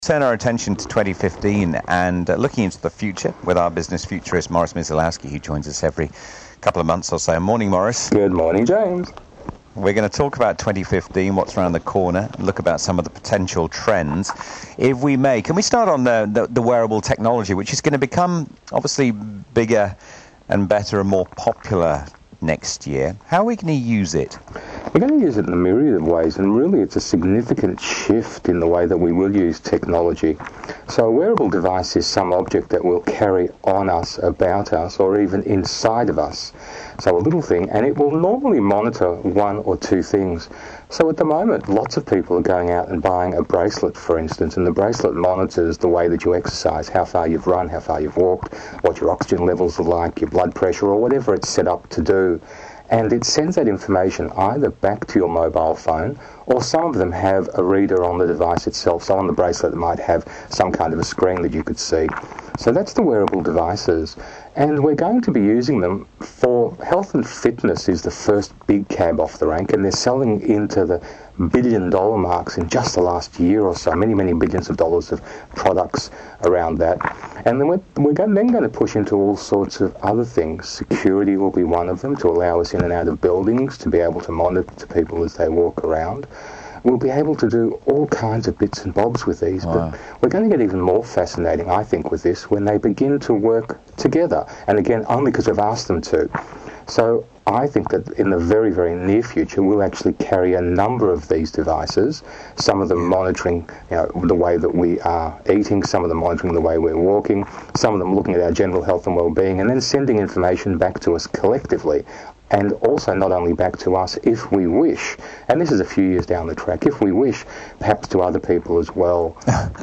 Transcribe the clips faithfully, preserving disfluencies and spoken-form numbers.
Turn our attention to twenty fifteen and uh, looking into the future with our business futurist Morris Myslowski, who joins us every couple of months or so. Morning, Morris. Good morning, James. We're going to talk about twenty fifteen, what's around the corner, and look about some of the potential trends. If we may, can we start on the, the, the wearable technology, which is going to become obviously bigger and better and more popular next year? How are we going to use it? We're going to use it in a myriad of ways, and really it's a significant shift in the way that we will use technology. So a wearable device is some object that will carry on us, about us, or even inside of us. So a little thing, and it will normally monitor one or two things. So at the moment, lots of people are going out and buying a bracelet, for instance, and the bracelet monitors the way that you exercise, how far you've run, how far you've walked, what your oxygen levels are like, your blood pressure, or whatever it's set up to do. And it sends that information either back to your mobile phone, or some of them have a reader on the device itself. So on the bracelet it might have some kind of a screen that you could see. So that's the wearable devices. And we're going to be using them for health and fitness is the first big cab off the rank, and they're selling into the billion dollar marks in just the last year or so, many, many billions of dollars of products around that. And then we're, we're going, then going to push into all sorts of other things. Security will be one of them, to allow us in and out of buildings, to be able to monitor people as they walk around. We'll be able to do all kinds of bits and bobs with these, wow. But we're going to get even more fascinating, I think, with this when they begin to work together. And again, only because we've asked them to. So I think that in the very, very near future, we'll actually carry a number of these devices, some of them monitoring you know, the way that we are eating, some of them monitoring the way we're walking, some of them looking at our general health and well-being, and then sending information back to us collectively. And also not only back to us, if we wish, and this is a few years down the track, if we wish, perhaps to other people as well.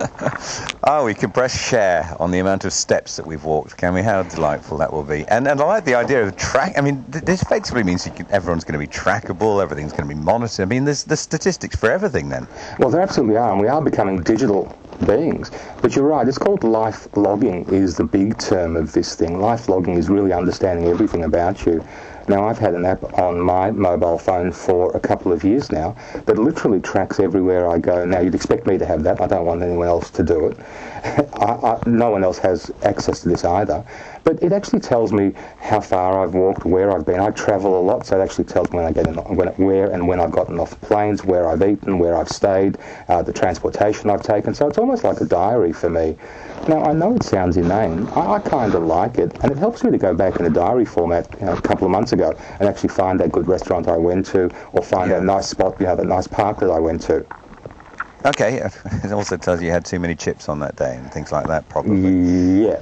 Oh, we can press share on the amount of steps that we've walked, can we? How delightful that will be. And and I like the idea of track. I mean, th- this effectively means you can, everyone's going to be trackable, everything's going to be monitored. I mean, there's, there's statistics for everything then. Well, there absolutely are, and we are becoming digital beings. But you're right, it's called life logging is the big term of this thing. Life logging is really understanding everything about you. Now, I've had an app on my mobile phone for a couple of years now that literally tracks everywhere I go. Now, you'd expect me to have that. I don't want anyone else to do it. I, I, no one else has access to this either. But it actually tells me how far I've walked, where I've been. I travel a lot, so it actually tells me when I get in, when, where and when I've gotten off planes, where I've eaten, where I've stayed, uh, the transportation I've taken. So it's almost like a diary for me. Now, I know it sounds inane. I, I kind of like it, and it helps me to go back in a diary format you know, a couple of months ago and actually find that good restaurant I went to, or find yeah. a nice spot, you know, that nice park that I went to. Okay, it also tells you you had too many chips on that day and things like that, probably. Yeah.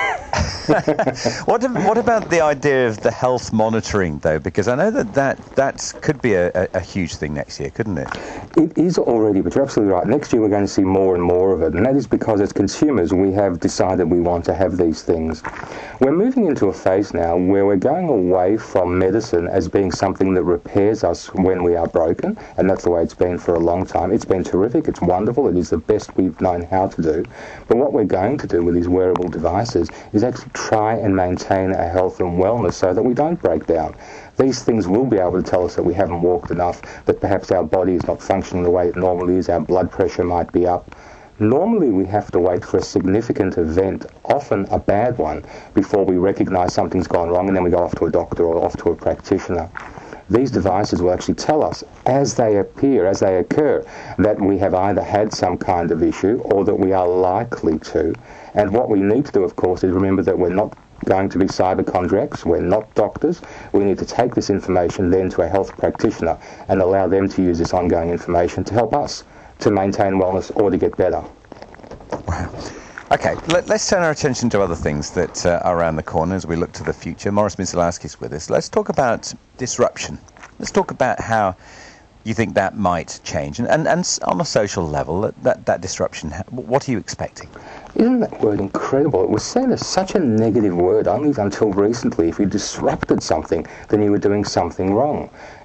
what, what about the idea of the health monitoring, though? Because I know that that, that could be a, a, a huge thing next year, couldn't it? It is already, but you're absolutely right. Next year we're going to see more and more of it, and that is because as consumers we have decided we want to have these things. We're moving into a phase now where we're going away from medicine as being something that repairs us when we are broken, and that's the way it's been for a long time. It's been terrific, it's wonderful, it is the best we've known how to do. But what we're going to do with these wearable devices is actually try and maintain our health and wellness so that we don't break down. These things will be able to tell us that we haven't walked enough, that perhaps our body is not functioning the way it normally is, our blood pressure might be up. Normally we have to wait for a significant event, often a bad one, before we recognise something's gone wrong, and then we go off to a doctor or off to a practitioner. These devices will actually tell us as they appear, as they occur, that we have either had some kind of issue or that we are likely to. And what we need to do, of course, is remember that we're not going to be cyberchondriacs, we're not doctors. We need to take this information then to a health practitioner and allow them to use this ongoing information to help us to maintain wellness or to get better. Wow. Okay, let, let's turn our attention to other things that uh, are around the corner as we look to the future. Morris Myslowski is with us. Let's talk about disruption. Let's talk about how you think that might change. And, and, and on a social level, that, that, that disruption, what are you expecting? Isn't that word incredible? It was seen as such a negative word only until recently. If you disrupted something, then you were doing something wrong.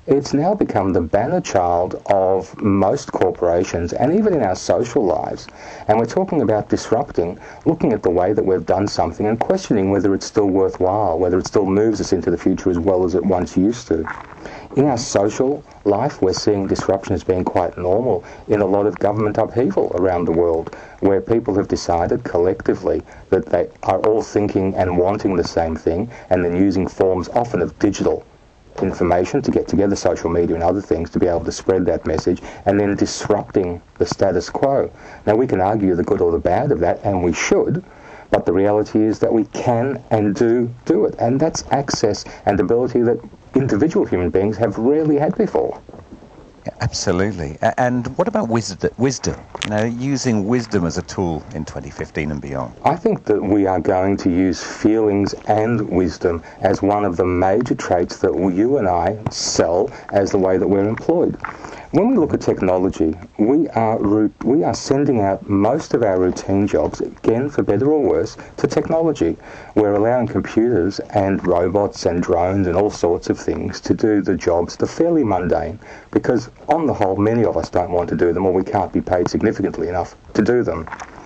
it's now become the banner child of most corporations and even in our social lives. And we're talking about disrupting, looking at the way that we've done something and questioning whether it's still worthwhile, whether it still moves us into the future as well as it once used to. In our social life, we're seeing disruption as being quite normal in a lot of government upheaval around the world, where people have decided collectively that they are all thinking and wanting the same thing, and then using forms often of digital information to get together, social media and other things, to be able to spread that message, and then disrupting the status quo. Now, we can argue the good or the bad of that, and we should, but the reality is that we can and do do it, and that's access and ability that individual human beings have rarely had before. Yeah, absolutely. A- And what about wisdom? Wisdom, you know, using wisdom as a tool in twenty fifteen and beyond. I think that we are going to use feelings and wisdom as one of the major traits that you and I sell as the way that we're employed. When we look at technology, we are ru- we are sending out most of our routine jobs, again, for better or worse, to technology. We're allowing computers and robots and drones and all sorts of things to do the jobs, the fairly mundane, because on the whole, many of us don't want to do them, or we can't be paid significantly enough to do them.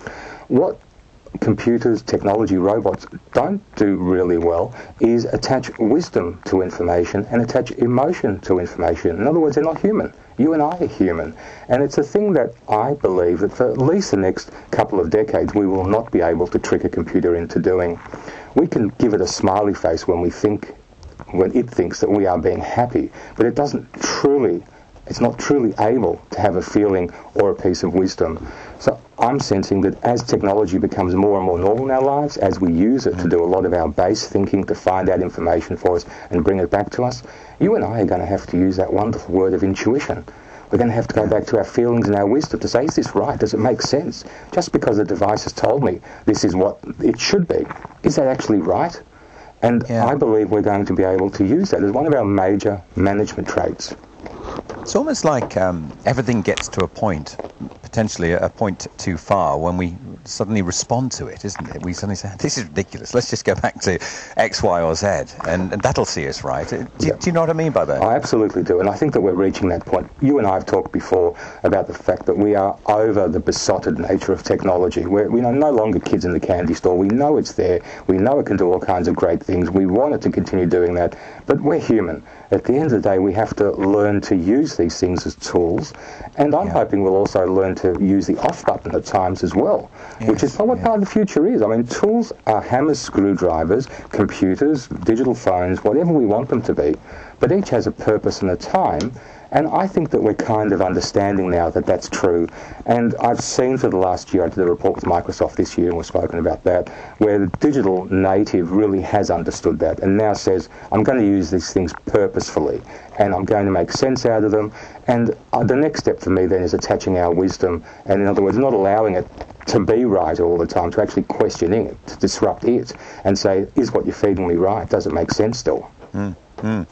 What computers, technology, robots don't do really well is attach wisdom to information and attach emotion to information. In other words, they're not human. You and I are human. And it's a thing that I believe that for at least the next couple of decades we will not be able to trick a computer into doing. We can give it a smiley face when we think, when it thinks that we are being happy, but it doesn't truly, it's not truly able to have a feeling or a piece of wisdom. So I'm sensing that as technology becomes more and more normal in our lives, as we use it to do a lot of our base thinking, to find out information for us and bring it back to us, you and I are going to have to use that wonderful word of intuition. We're going to have to go back to our feelings and our wisdom to say, is this right? Does it make sense? Just because the device has told me this is what it should be, is that actually right? And Yeah. I believe we're going to be able to use that as one of our major management traits. It's almost like um, everything gets to a point, potentially a point too far, when we suddenly respond to it, isn't it? We suddenly say, this is ridiculous, let's just go back to X, Y, or Z, and, and that'll see us right. Do, Yeah. do you know what I mean by that? I absolutely do, and I think that we're reaching that point. You and I have talked before about the fact that we are over the besotted nature of technology. We're we are no longer kids in the candy store. We know it's there. We know it can do all kinds of great things. We want it to continue doing that, but we're human. At the end of the day, we have to learn to use these things as tools, and I'm Yeah. hoping we'll also learn to use the off button at times as well, which Yes, is what yeah. part of the future is. I mean, tools are hammers, screwdrivers, computers, digital phones, whatever we want them to be, but each has a purpose and a time, and I think that we're kind of understanding now that that's true. And I've seen for the last year, I did a report with Microsoft this year, and we've spoken about that, where the digital native really has understood that and now says, I'm going to use these things purposefully, and I'm going to make sense out of them. And uh, the next step for me then is attaching our wisdom, and in other words, not allowing it to be right all the time, to actually questioning it, to disrupt it, and say, is what you're feeding me right? Does it make sense still? Mm, mm.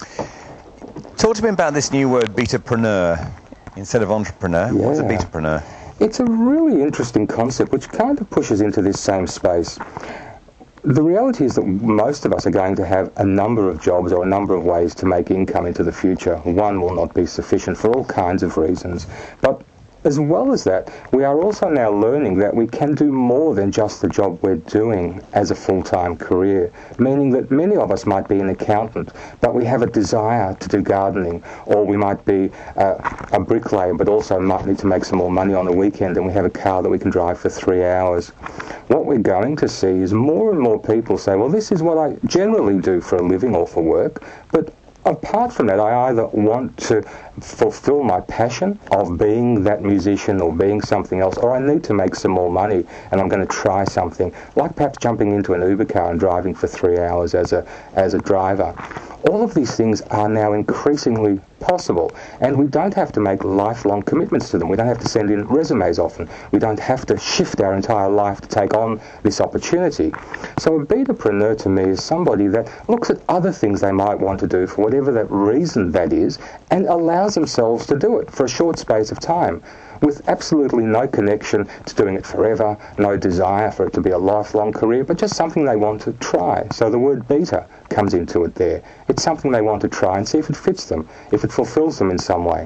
Talk to me about this new word, betapreneur, instead of entrepreneur. What's a Yeah. betapreneur? It's a really interesting concept which kind of pushes into this same space. The reality is that most of us are going to have a number of jobs or a number of ways to make income into the future. One will not be sufficient for all kinds of reasons. But as well as that, we are also now learning that we can do more than just the job we're doing as a full-time career, meaning that many of us might be an accountant, but we have a desire to do gardening, or we might be uh, a bricklayer, but also might need to make some more money on the weekend, and we have a car that we can drive for three hours. What we're going to see is more and more people say, well, this is what I generally do for a living or for work, but apart from that, I either want to fulfill my passion of being that musician or being something else, or I need to make some more money and I'm going to try something, like perhaps jumping into an Uber car and driving for three hours as a as a driver. All of these things are now increasingly possible, and we don't have to make lifelong commitments to them. We don't have to send in resumes often. We don't have to shift our entire life to take on this opportunity. So a betapreneur to me is somebody that looks at other things they might want to do for whatever that reason that is, and allows themselves to do it for a short space of time. with absolutely no connection to doing it forever, no desire for it to be a lifelong career, but just something they want to try. So the word beta comes into it there. It's something they want to try and see if it fits them, if it fulfills them in some way.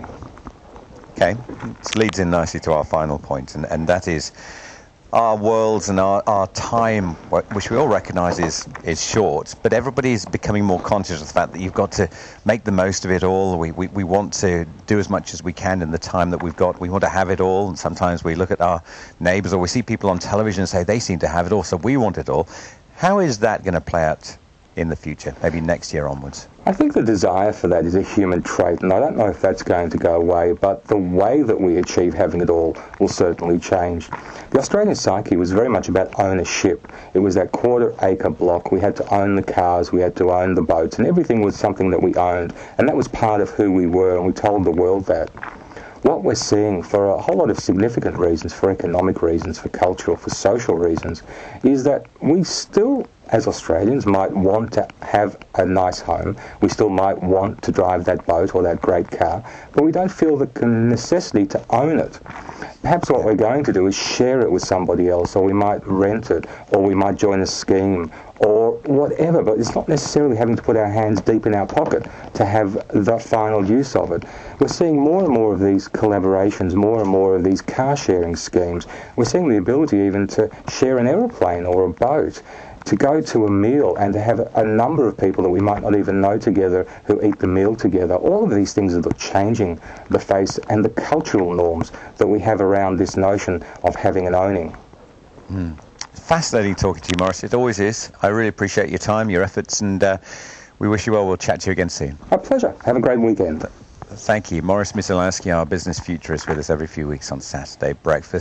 Okay, this leads in nicely to our final point, and, and that is our worlds and our, our time, which we all recognise is, is short, but everybody is becoming more conscious of the fact that you've got to make the most of it all. We, we, we want to do as much as we can in the time that we've got. We want to have it all, and sometimes we look at our neighbours or we see people on television and say they seem to have it all, so we want it all. How is that going to play out in the future, maybe next year onwards? I think the desire for that is a human trait, and I don't know if that's going to go away, but the way that we achieve having it all will certainly change. The Australian psyche was very much about ownership. It was that quarter acre block. We had to own the cars, we had to own the boats, and everything was something that we owned, and that was part of who we were, and we told the world that. What we're seeing, for a whole lot of significant reasons, for economic reasons, for cultural, for social reasons, is that we still, as Australians, might want to have a nice home. We still might want to drive that boat or that great car, but we don't feel the necessity to own it. Perhaps what we're going to do is share it with somebody else, or we might rent it, or we might join a scheme, or whatever, but it's not necessarily having to put our hands deep in our pocket to have the final use of it. We're seeing more and more of these collaborations, more and more of these car sharing schemes. We're seeing the ability even to share an aeroplane or a boat, to go to a meal and to have a number of people that we might not even know together who eat the meal together. All of these things are changing the face and the cultural norms that we have around this notion of having and owning. Mm. Fascinating talking to you, Maurice. It always is. I really appreciate your time, your efforts, and uh, we wish you well. We'll chat to you again soon. A pleasure. Have a great weekend. Thank you. Maurice Myslowski, our business futurist, with us every few weeks on Saturday Breakfast.